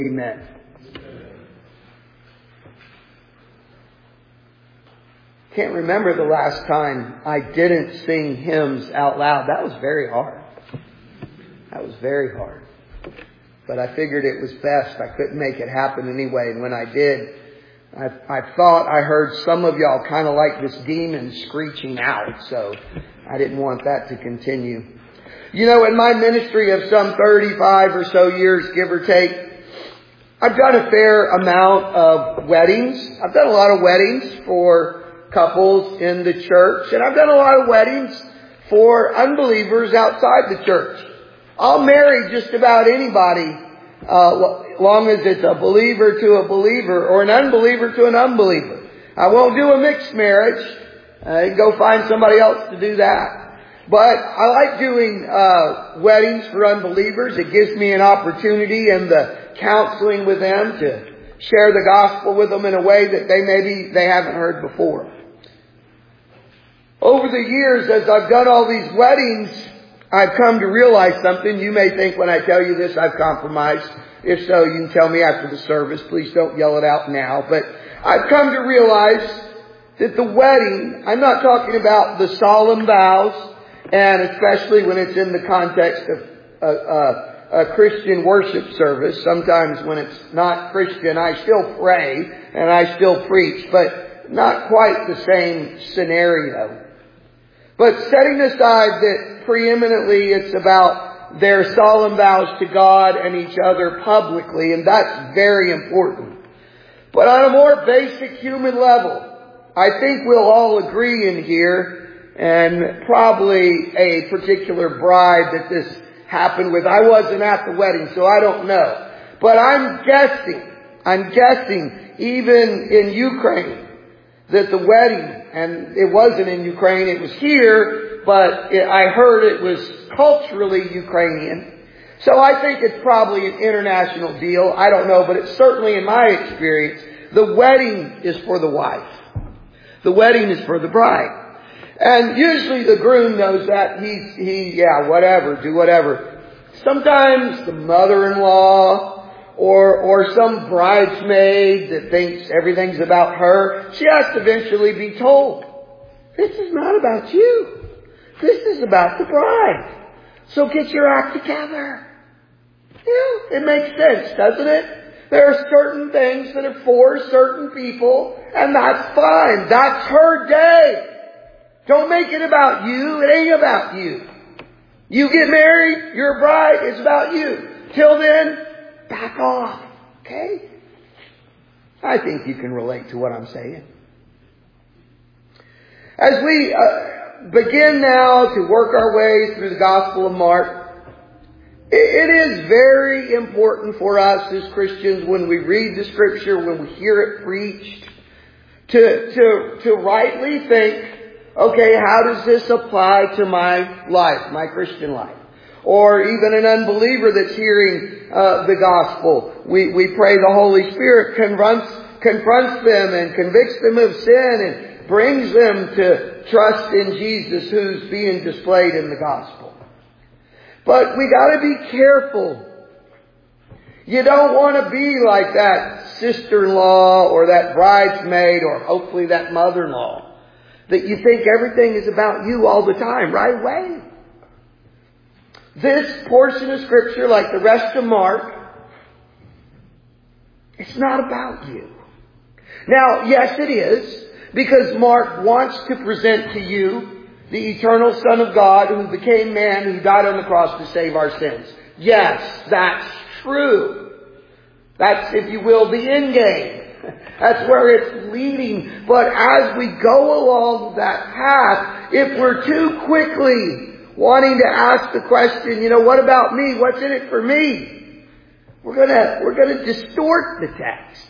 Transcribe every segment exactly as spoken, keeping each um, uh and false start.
Amen. Can't remember the last time I didn't sing hymns out loud. That was very hard. That was very hard. But I figured it was best. I couldn't make it happen anyway. And when I did, I, I thought I heard some of y'all kind of like this demon screeching out. So I didn't want that to continue. You know, in my ministry of some thirty-five or so years, give or take, I've done a fair amount of weddings. I've done a lot of weddings for couples in the church. And I've done a lot of weddings for unbelievers outside the church. I'll marry just about anybody, uh, long as it's a believer to a believer or an unbeliever to an unbeliever. I won't do a mixed marriage. Uh, go find somebody else to do that. But I like doing uh weddings for unbelievers. It gives me an opportunity in the counseling with them to share the gospel with them in a way that they maybe they haven't heard before. Over the years, as I've done all these weddings, I've come to realize something. You may think when I tell you this I've compromised. If so, you can tell me after the service. Please don't yell it out now. But I've come to realize that the wedding, I'm not talking about the solemn vows, and especially when it's in the context of a, a, a Christian worship service. Sometimes when it's not Christian, I still pray and I still preach, but not quite the same scenario. But setting aside that preeminently it's about their solemn vows to God and each other publicly, and that's very important. But on a more basic human level, I think we'll all agree in here, and probably a particular bride that this happened with. I wasn't at the wedding, so I don't know. But I'm guessing, I'm guessing even in Ukraine that the wedding, and it wasn't in Ukraine, it was here, but it, I heard it was culturally Ukrainian. So I think it's probably an international deal. I don't know, but it's certainly in my experience, the wedding is for the wife. The wedding is for the bride. And usually the groom knows that. He's, he, yeah, whatever, do whatever. Sometimes the mother-in-law or, or some bridesmaid that thinks everything's about her, she has to eventually be told, this is not about you. This is about the bride. So get your act together. Yeah, it makes sense, doesn't it? There are certain things that are for certain people, and that's fine. That's her day. Don't make it about you. It ain't about you. You get married, you're a bride, it's about you. Till then, back off. Okay? I think you can relate to what I'm saying. As we uh, begin now to work our way through the Gospel of Mark, it, it is very important for us as Christians when we read the Scripture, when we hear it preached, to, to, to rightly think, okay, how does this apply to my life, my Christian life? Or even an unbeliever that's hearing uh, the gospel. We, we pray the Holy Spirit confronts, confronts them and convicts them of sin and brings them to trust in Jesus who's being displayed in the gospel. But we got to be careful. You don't want to be like that sister-in-law or that bridesmaid or hopefully that mother-in-law, that you think everything is about you all the time, right away. This portion of Scripture, like the rest of Mark, it's not about you. Now, yes, it is, because Mark wants to present to you the eternal Son of God who became man, who died on the cross to save our sins. Yes, that's true. That's, if you will, the end game. That's where it's leading. But as we go along that path, if we're too quickly wanting to ask the question, you know, what about me? What's in it for me? We're gonna, we're gonna distort the text.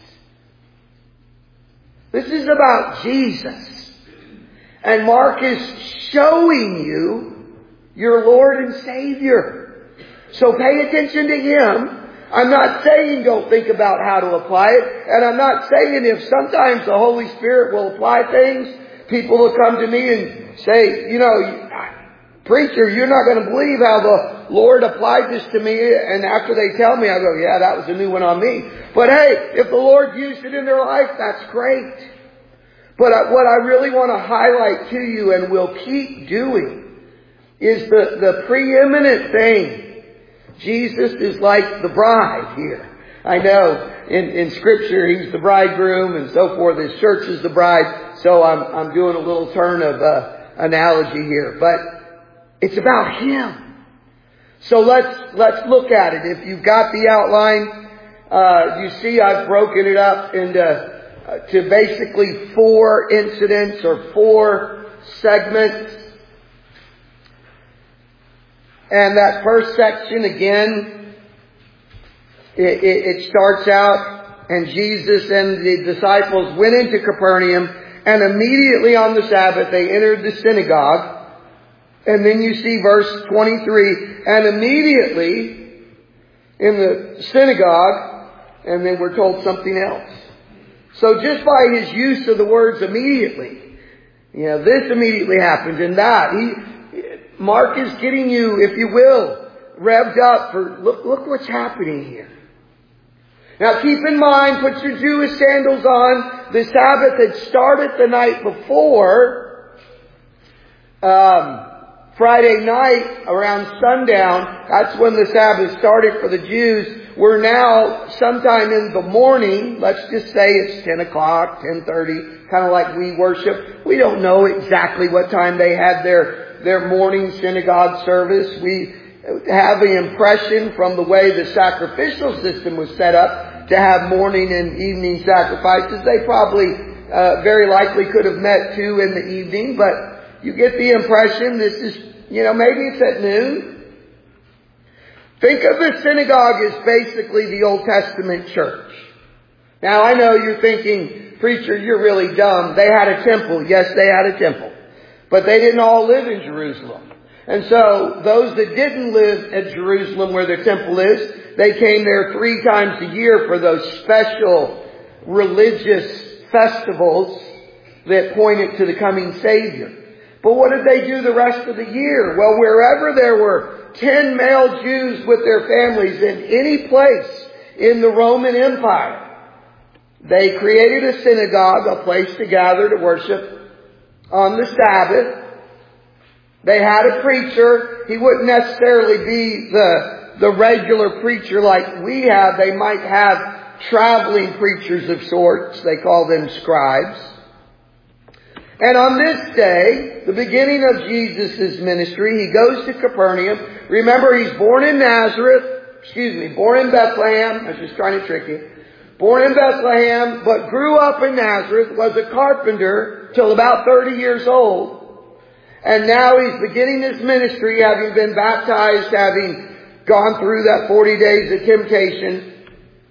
This is about Jesus. And Mark is showing you your Lord and Savior. So pay attention to Him. I'm not saying don't think about how to apply it. And I'm not saying if sometimes the Holy Spirit will apply things, people will come to me and say, you know, preacher, you're not going to believe how the Lord applied this to me. And after they tell me, I go, yeah, that was a new one on me. But hey, if the Lord used it in their life, that's great. But what I really want to highlight to you, and will keep doing, is the, the preeminent thing. Jesus is like the bride here. I know in, in Scripture He's the bridegroom and so forth. His church is the bride. So I'm, I'm doing a little turn of uh, analogy here. But it's about Him. So let's, let's look at it. If you've got the outline, uh, you see I've broken it up into, uh, to basically four incidents or four segments. And that first section again, it, it, it starts out, and Jesus and the disciples went into Capernaum, and immediately on the Sabbath they entered the synagogue. And then you see verse twenty-three, and immediately in the synagogue, and then we're told something else. So just by His use of the words immediately, you know, this immediately happened and that. He, Mark is getting you, if you will, revved up for, look, look what's happening here. Now keep in mind, put your Jewish sandals on. The Sabbath had started the night before. Um, Friday night around sundown, that's when the Sabbath started for the Jews. We're now sometime in the morning. Let's just say it's ten o'clock, ten thirty, kind of like we worship. We don't know exactly what time they had their, their morning synagogue service. We have the impression from the way the sacrificial system was set up to have morning and evening sacrifices. They probably uh, very likely could have met too in the evening, but you get the impression this is, you know, maybe it's at noon. Think of the synagogue as basically the Old Testament church. Now I know you're thinking, preacher, you're really dumb. They had a temple. Yes, they had a temple. But they didn't all live in Jerusalem. And so those that didn't live at Jerusalem where the temple is, they came there three times a year for those special religious festivals that pointed to the coming Savior. But what did they do the rest of the year? Well, wherever there were ten male Jews with their families in any place in the Roman Empire, they created a synagogue, a place to gather to worship on the Sabbath. They had a preacher. He wouldn't necessarily be the, the regular preacher like we have. They might have traveling preachers of sorts. They call them scribes. And on this day, the beginning of Jesus' ministry, He goes to Capernaum. Remember, He's born in Nazareth. Excuse me, born in Bethlehem. I was just trying to trick you. Born in Bethlehem, but grew up in Nazareth, was a carpenter till about thirty years old. And now He's beginning His ministry, having been baptized, having gone through that forty days of temptation.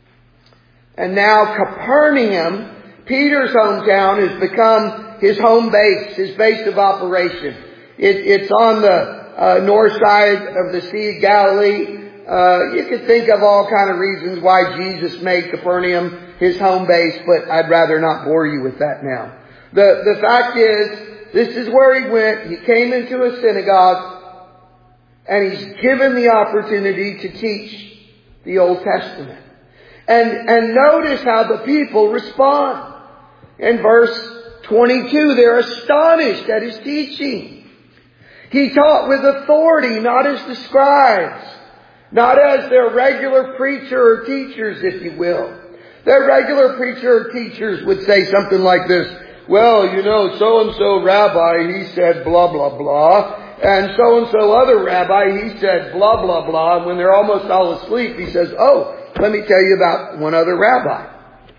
And now Capernaum, Peter's hometown, has become his home base, his base of operation. It, it's on the uh, north side of the Sea of Galilee. Uh, you could think of all kind of reasons why Jesus made Capernaum his home base, but I'd rather not bore you with that now. The, the fact is, this is where He went. He came into a synagogue, and He's given the opportunity to teach the Old Testament. And, and notice how the people respond. In verse twenty-two, they're astonished at His teaching. He taught with authority, not as the scribes, not as their regular preacher or teachers, if you will. Their regular preacher or teachers would say something like this: well, you know, so-and-so rabbi, he said blah, blah, blah. And so-and-so other rabbi, he said blah, blah, blah. And when they're almost all asleep, he says, oh, let me tell you about one other rabbi.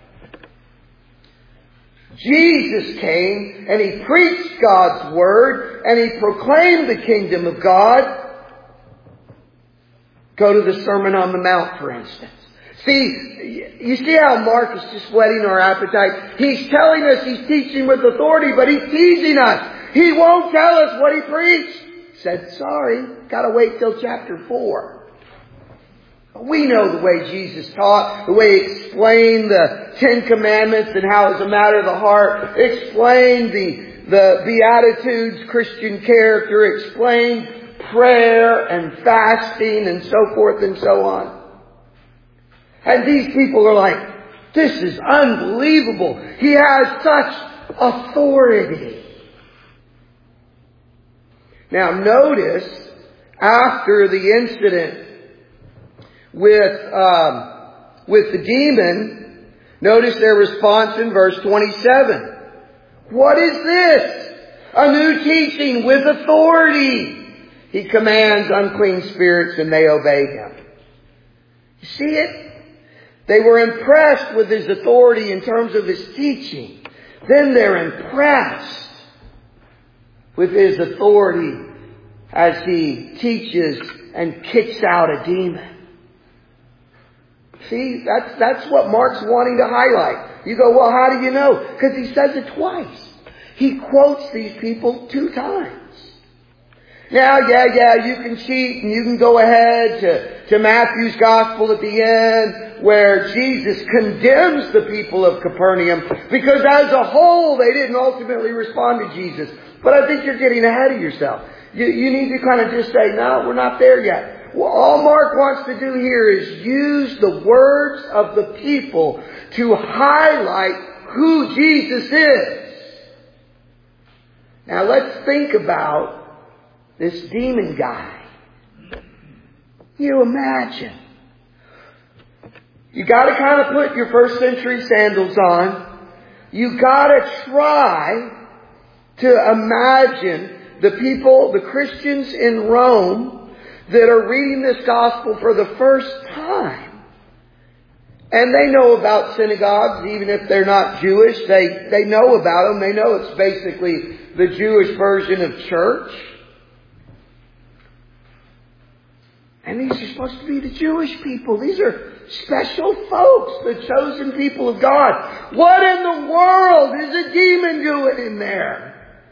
Jesus came and He preached God's Word and He proclaimed the kingdom of God. Go to the Sermon on the Mount, for instance. See, you see how Mark is just whetting our appetite? He's telling us He's teaching with authority, but He's teasing us. He won't tell us what He preached. He said, sorry, gotta wait till chapter four. We know the way Jesus taught, the way He explained the Ten Commandments and how it's a matter of the heart, explained the, the Beatitudes, Christian character, explained prayer and fasting and so forth and so on. And these people are like, this is unbelievable. He has such authority. Now notice, after the incident with, um, with the demon, notice their response in verse twenty-seven. What is this? A new teaching with authority. He commands unclean spirits and they obey him. You see it? They were impressed with his authority in terms of his teaching. Then they're impressed with his authority as he teaches and kicks out a demon. See, that's, that's what Mark's wanting to highlight. You go, well, how do you know? Because he says it twice. He quotes these people two times. Now, yeah, yeah, you can cheat and you can go ahead to, to Matthew's Gospel at the end where Jesus condemns the people of Capernaum because as a whole they didn't ultimately respond to Jesus. But I think you're getting ahead of yourself. You, you need to kind of just say, no, we're not there yet. Well, all Mark wants to do here is use the words of the people to highlight who Jesus is. Now let's think about this demon guy. You imagine. You gotta kind of put your first century sandals on. You gotta try to imagine the people, the Christians in Rome that are reading this gospel for the first time. And they know about synagogues, even if they're not Jewish. They, they know about them. They know it's basically the Jewish version of church. And these are supposed to be the Jewish people. These are special folks, the chosen people of God. What in the world is a demon doing in there?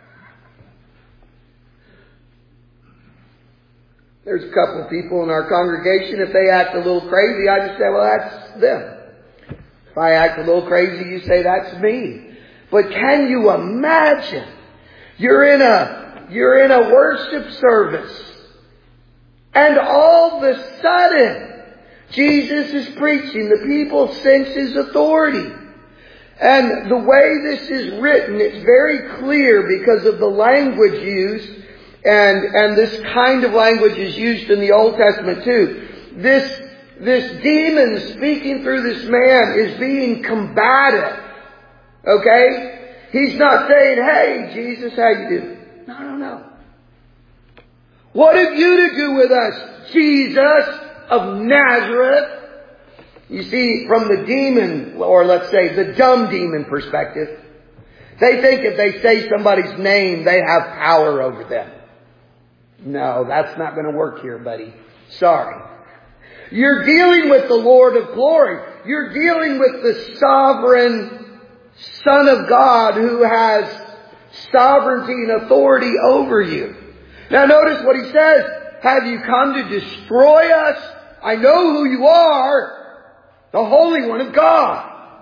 There's a couple of people in our congregation, if they act a little crazy, I just say, well, that's them. If I act a little crazy, you say, that's me. But can you imagine? You're in a, you're in a worship service. And all of a sudden, Jesus is preaching. The people sense his authority. And the way this is written, it's very clear because of the language used. And, and this kind of language is used in the Old Testament too. This, this demon speaking through this man is being combative. Okay? He's not saying, hey, Jesus, how you doing? No, no, no. What have you to do with us, Jesus of Nazareth? You see, from the demon, or let's say the dumb demon perspective, they think if they say somebody's name, they have power over them. No, that's not going to work here, buddy. Sorry. You're dealing with the Lord of glory. You're dealing with the sovereign Son of God who has sovereignty and authority over you. Now notice what he says. Have you come to destroy us? I know who you are, the Holy One of God.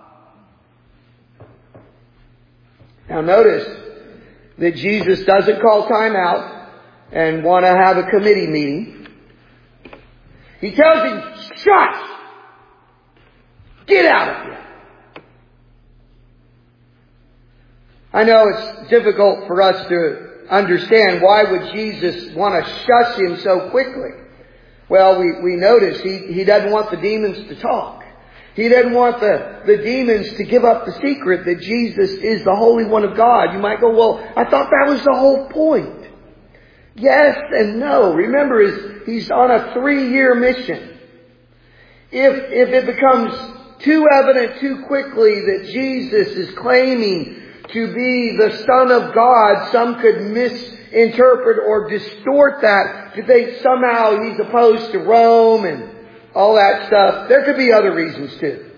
Now notice that Jesus doesn't call time out and want to have a committee meeting. He tells him, shut! Get out of here! I know it's difficult for us to understand why would Jesus want to shush him so quickly. Well, we, we notice he, he doesn't want the demons to talk. He doesn't want the, the demons to give up the secret that Jesus is the Holy One of God. You might go, well, I thought that was the whole point. Yes and no. Remember, he's, he's on a three-year mission. If, if it becomes too evident too quickly that Jesus is claiming to be the Son of God, some could misinterpret or distort that to think somehow he's opposed to Rome and all that stuff. There could be other reasons too.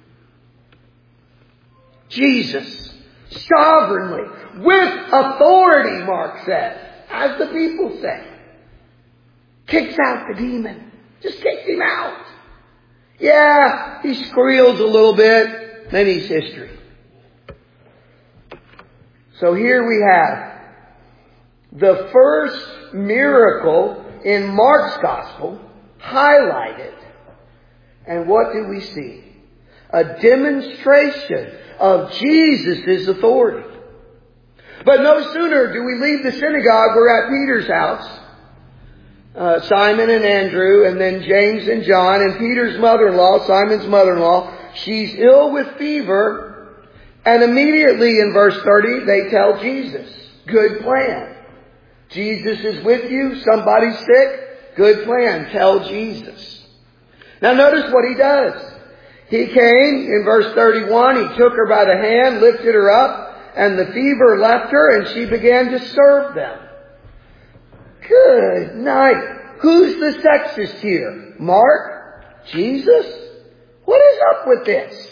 Jesus, sovereignly, with authority, Mark says, as the people say, kicks out the demon. Just kicks him out. Yeah, he squeals a little bit, then he's history. So here we have the first miracle in Mark's Gospel, highlighted. And what do we see? A demonstration of Jesus' authority. But no sooner do we leave the synagogue, we're at Peter's house. Uh, Simon and Andrew, and then James and John, and Peter's mother-in-law, Simon's mother-in-law, she's ill with fever, and immediately in verse thirty, they tell Jesus, good plan. Jesus is with you, somebody's sick, good plan, tell Jesus. Now notice what he does. He came, in verse thirty-one, he took her by the hand, lifted her up, and the fever left her, and she began to serve them. Good night. Who's the sexist here? Mark? Jesus? What is up with this?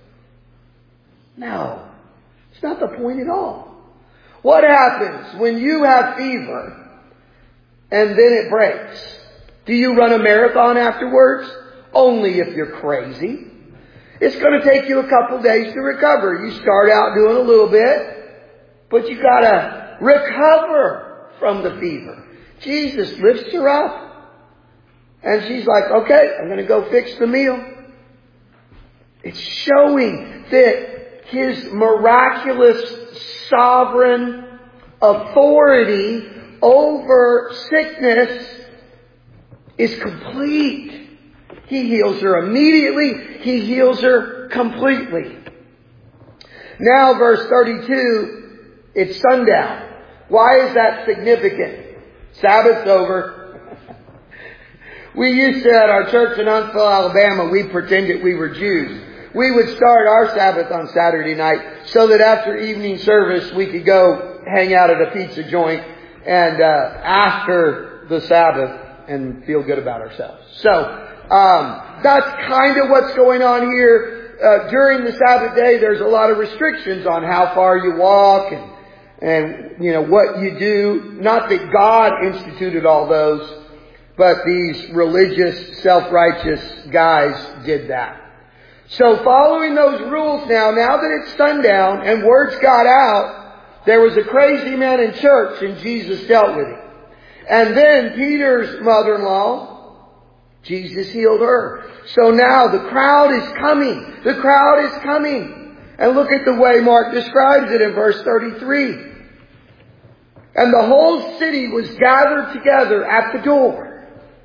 No. It's not the point at all. What happens when you have fever and then it breaks? Do you run a marathon afterwards? Only if you're crazy. It's going to take you a couple days to recover. You start out doing a little bit, but you got to recover from the fever. Jesus lifts her up. And she's like, okay, I'm going to go fix the meal. It's showing that His miraculous, sovereign authority over sickness is complete. He heals her immediately. He heals her completely. Now, verse thirty-two, it's sundown. Why is that significant? Sabbath's over. We used to, at our church in Huntsville, Alabama, we pretended we were Jews. We would start our Sabbath on Saturday night so that after evening service we could go hang out at a pizza joint and uh, after the Sabbath and feel good about ourselves. So um, that's kind of what's going on here. Uh, during the Sabbath day, there's a lot of restrictions on how far you walk and And, you know, what you do. Not that God instituted all those, but these religious, self-righteous guys did that. So following those rules now, now that it's sundown and words got out, there was a crazy man in church and Jesus dealt with him. And then Peter's mother-in-law, Jesus healed her. So now the crowd is coming. The crowd is coming. And look at the way Mark describes it in verse thirty-three. And the whole city was gathered together at the door.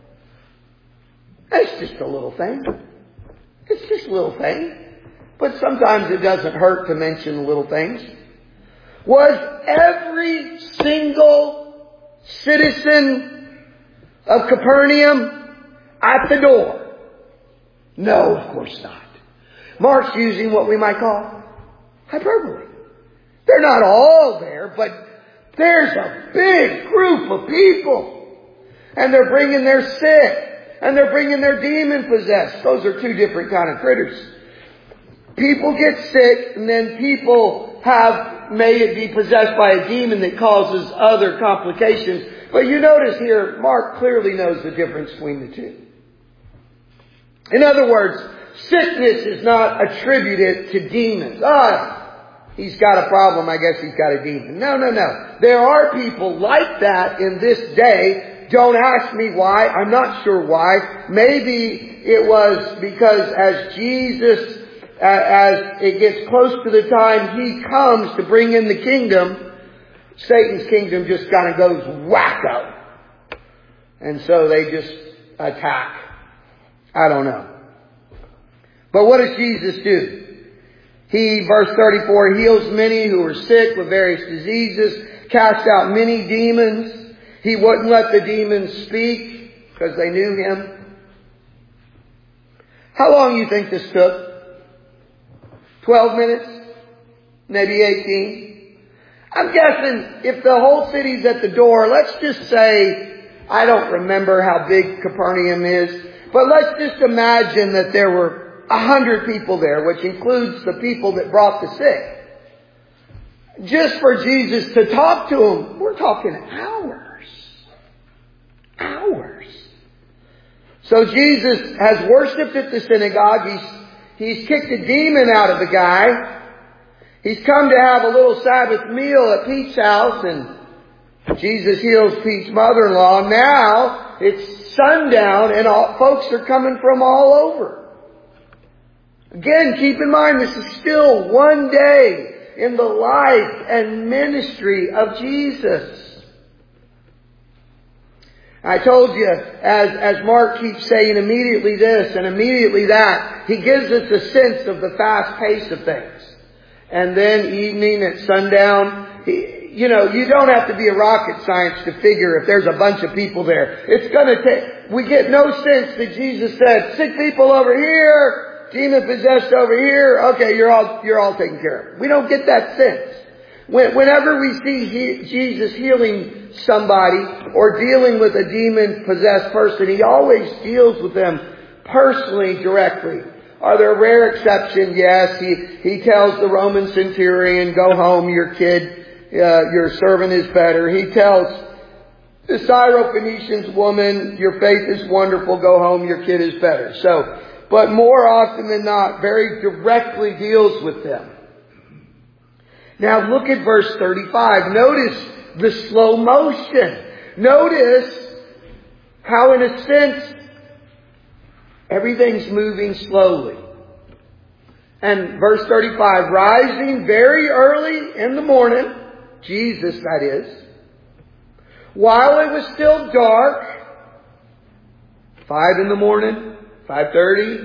It's just a little thing. It's just a little thing. But sometimes it doesn't hurt to mention little things. Was every single citizen of Capernaum at the door? No, of course not. Mark's using what we might call hyperbole. They're not all there, but there's a big group of people. And they're bringing their sick. And they're bringing their demon-possessed. Those are two different kind of critters. People get sick, and then people have, may it be possessed by a demon that causes other complications. But you notice here, Mark clearly knows the difference between the two. In other words, sickness is not attributed to demons. Ah, he's got a problem, I guess he's got a demon. No, no, no. There are people like that in this day. Don't ask me why. I'm not sure why. Maybe it was because as Jesus, uh, as it gets close to the time He comes to bring in the kingdom, Satan's kingdom just kind of goes wacko. And so they just attack. I don't know. But what does Jesus do? He, verse thirty-four, heals many who were sick with various diseases, cast out many demons. He wouldn't let the demons speak because they knew Him. How long do you think this took? Twelve minutes? Maybe eighteen? I'm guessing if the whole city's at the door, let's just say, I don't remember how big Capernaum is, but let's just imagine that there were a hundred people there, which includes the people that brought the sick. Just for Jesus to talk to them, we're talking hours. Hours. So Jesus has worshipped at the synagogue. He's, he's kicked a demon out of the guy. He's come to have a little Sabbath meal at Pete's house, and Jesus heals Pete's mother-in-law. Now now it's sundown and all, folks are coming from all over. Again, keep in mind this is still one day in the life and ministry of Jesus. I told you, as, as Mark keeps saying immediately this and immediately that, he gives us a sense of the fast pace of things. And then evening at sundown, he, you know, you don't have to be a rocket science to figure if there's a bunch of people there. It's going to take, we get no sense that Jesus said, sick people over here, demon possessed over here, okay, you're all, you're all taken care of. We don't get that sense. When, whenever we see he, Jesus healing somebody or dealing with a demon-possessed person, he always deals with them personally, directly. Are there rare exceptions? Yes. He, he tells the Roman centurion, go home, your kid, uh, your servant is better. He tells the Syrophoenician woman, your faith is wonderful, go home, your kid is better. So, but more often than not, very directly deals with them. Now look at verse thirty-five. Notice the slow motion. Notice how, in a sense, everything's moving slowly. And verse thirty-five, rising very early in the morning, Jesus that is, while it was still dark, five in the morning, five thirty,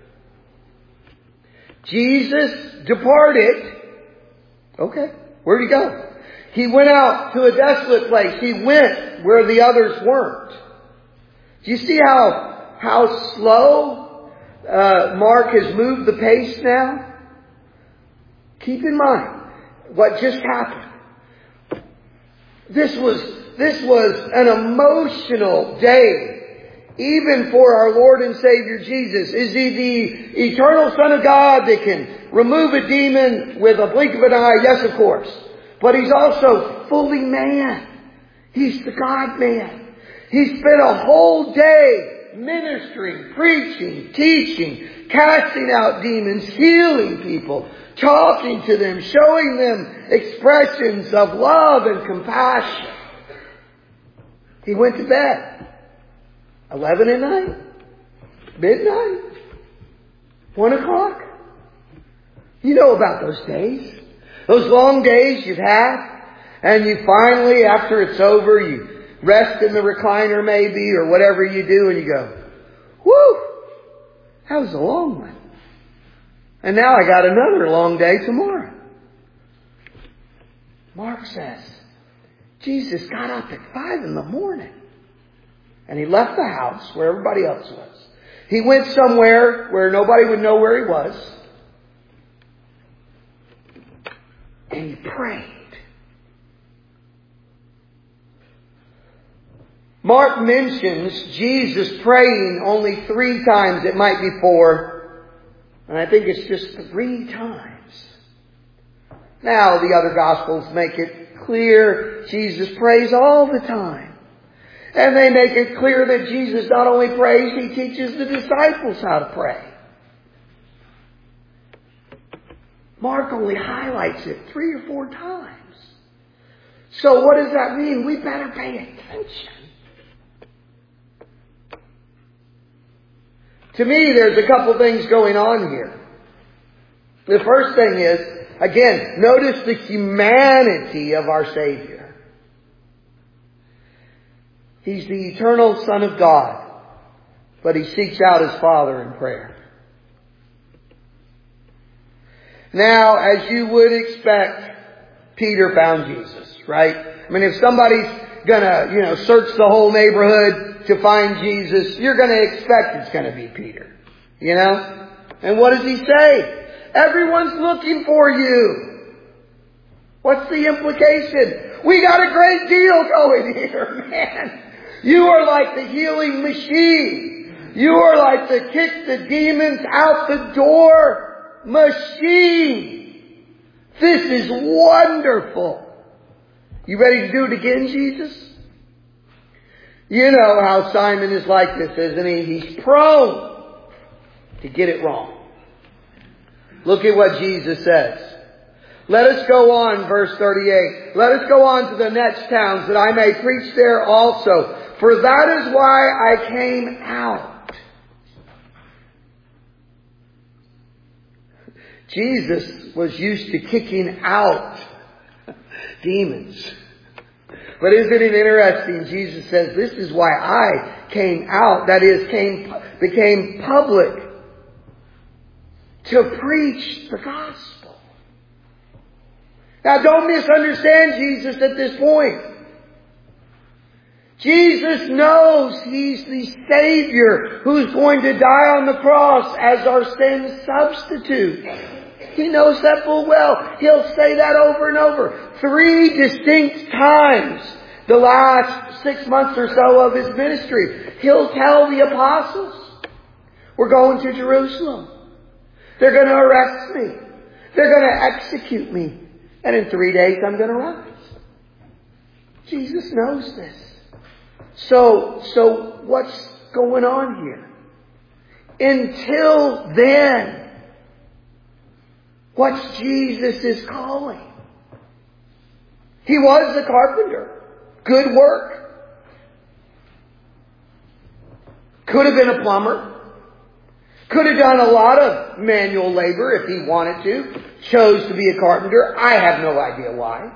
Jesus departed. Okay, where'd he go? He went out to a desolate place. He went where the others weren't. Do you see how, how slow uh, Mark has moved the pace now? Keep in mind what just happened. This was, this was an emotional day. Even for our Lord and Savior Jesus. Is He the eternal Son of God that can remove a demon with a blink of an eye? Yes, of course. But He's also fully man. He's the God-man. He spent a whole day ministering, preaching, teaching, casting out demons, healing people, talking to them, showing them expressions of love and compassion. He went to bed. Eleven at night, midnight, one o'clock. You know about those days. Those long days you've had. And you finally, after it's over, you rest in the recliner maybe or whatever you do and you go, whew, that was a long one. And now I got another long day tomorrow. Mark says, Jesus got up at five in the morning. And he left the house where everybody else was. He went somewhere where nobody would know where he was. And he prayed. Mark mentions Jesus praying only three times. It might be four. And I think it's just three times. Now the other Gospels make it clear Jesus prays all the time. And they make it clear that Jesus not only prays, He teaches the disciples how to pray. Mark only highlights it three or four times. So what does that mean? We better pay attention. To me, there's a couple things going on here. The first thing is, again, notice the humanity of our Savior. He's the eternal Son of God, but He seeks out His Father in prayer. Now, as you would expect, Peter found Jesus, right? I mean, if somebody's gonna, you know, search the whole neighborhood to find Jesus, you're gonna expect it's gonna be Peter. You know? And what does he say? Everyone's looking for you. What's the implication? We got a great deal going here, man. You are like the healing machine. You are like the kick the demons out the door machine. This is wonderful. You ready to do it again, Jesus? You know how Simon is like this, isn't he? He's prone to get it wrong. Look at what Jesus says. Let us go on, verse thirty-eight. Let us go on to the next towns that I may preach there also. For that is why I came out. Jesus was used to kicking out demons. But isn't it interesting? Jesus says, this is why I came out. That is, came, became public. To preach the gospel. Now don't misunderstand Jesus at this point. Jesus knows He's the Savior who's going to die on the cross as our sin substitute. He knows that full well. He'll say that over and over. Three distinct times the last six months or so of His ministry. He'll tell the apostles, we're going to Jerusalem. They're going to arrest me. They're going to execute me. And in three days I'm going to rise. Jesus knows this. So, so what's going on here? Until then, what's Jesus' calling? He was a carpenter. Good work. Could have been a plumber. Could have done a lot of manual labor if he wanted to. Chose to be a carpenter. I have no idea why.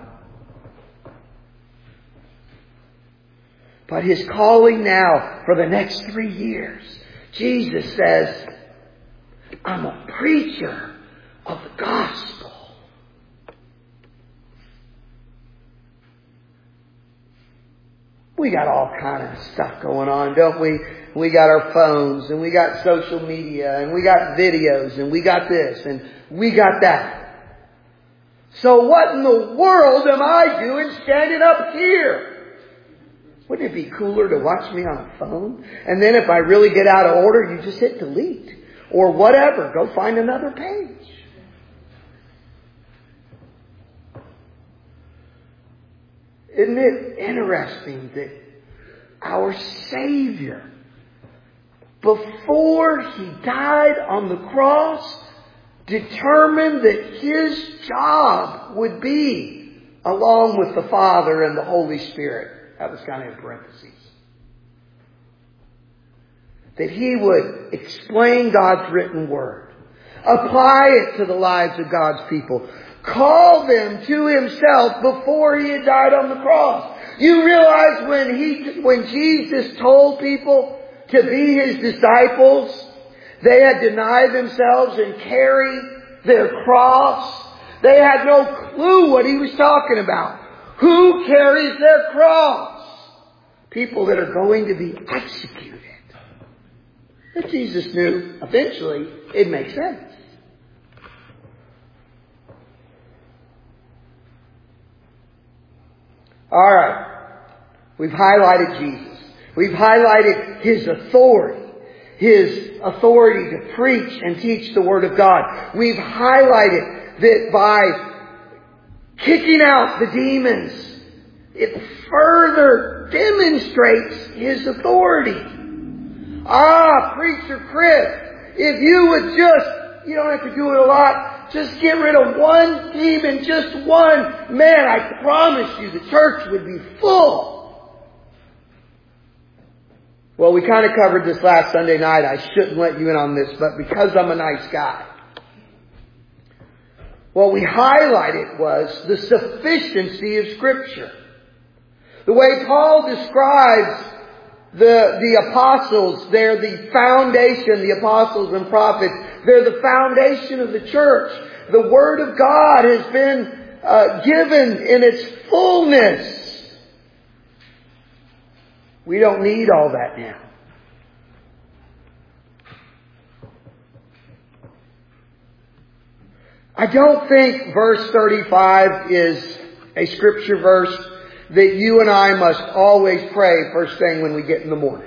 But his calling now for the next three years, Jesus says, I'm a preacher of the gospel. We got all kind of stuff going on, don't we? We got our phones, and we got social media, and we got videos, and we got this, and we got that. So what in the world am I doing standing up here? Wouldn't it be cooler to watch me on a phone? And then if I really get out of order, you just hit delete. Or whatever. Go find another page. Isn't it interesting that our Savior, before He died on the cross, determined that His job would be, along with the Father and the Holy Spirit, that was kind of in parentheses, that He would explain God's written Word, apply it to the lives of God's people, call them to Himself before He had died on the cross. You realize when he, when Jesus told people to be His disciples, they had denied themselves and carry their cross. They had no clue what He was talking about. Who carries their cross? People that are going to be executed. But Jesus knew eventually it makes sense. All right. We've highlighted Jesus. We've highlighted His authority. His authority to preach and teach the Word of God. We've highlighted that by kicking out the demons, it further demonstrates His authority. Ah, Preacher Chris, if you would just, you don't have to do it a lot, just get rid of one demon, just one, man, I promise you the church would be full. Well, we kind of covered this last Sunday night. I shouldn't let you in on this, but because I'm a nice guy. What we highlighted was the sufficiency of Scripture. The way Paul describes the, the apostles, they're the foundation, the apostles and prophets, they're the foundation of the church. The Word of God has been uh, given in its fullness. We don't need all that now. I don't think verse thirty-five is a Scripture verse that you and I must always pray first thing when we get in the morning.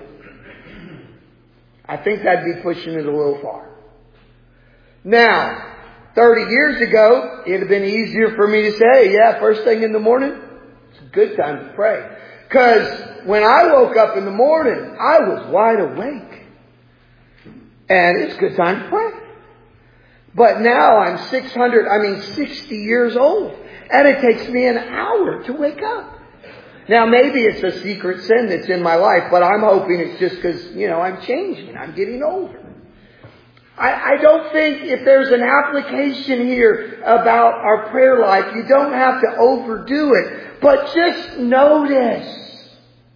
I think that'd be pushing it a little far. Now, thirty years ago, it'd have been easier for me to say, yeah, first thing in the morning, it's a good time to pray. Because when I woke up in the morning, I was wide awake. And it's a good time to pray. But now I'm six hundred, I mean sixty years old. And it takes me an hour to wake up. Now maybe it's a secret sin that's in my life, but I'm hoping it's just because, you know, I'm changing. I'm getting older. I, I don't think if there's an application here about our prayer life, you don't have to overdo it. But just notice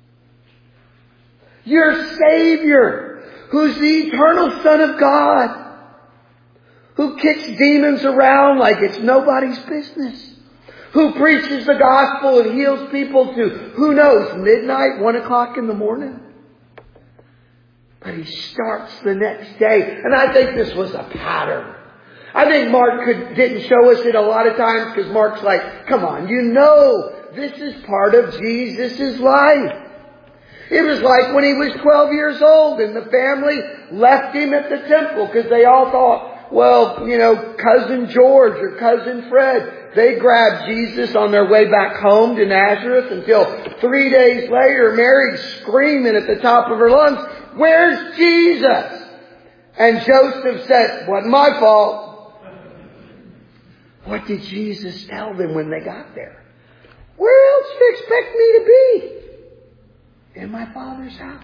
your Savior, who's the eternal Son of God, who kicks demons around like it's nobody's business, who preaches the gospel and heals people to, who knows, midnight, one o'clock in the morning. But he starts the next day. And I think this was a pattern. I think Mark could, didn't show us it a lot of times because Mark's like, come on, you know this is part of Jesus' life. It was like when he was twelve years old and the family left him at the temple because they all thought, well, you know, cousin George or cousin Fred, they grabbed Jesus on their way back home to Nazareth until three days later, Mary's screaming at the top of her lungs, where's Jesus? And Joseph said, wasn't my fault. What did Jesus tell them when they got there? Where else do you expect me to be? In my Father's house.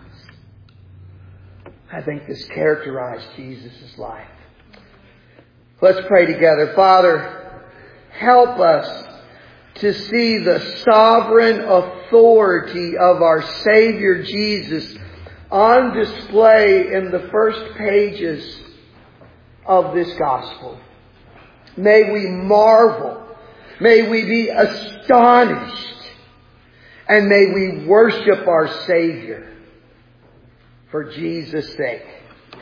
I think this characterized Jesus' life. Let's pray together. Father, help us to see the sovereign authority of our Savior Jesus on display in the first pages of this gospel. May we marvel. May we be astonished. And may we worship our Savior for Jesus' sake.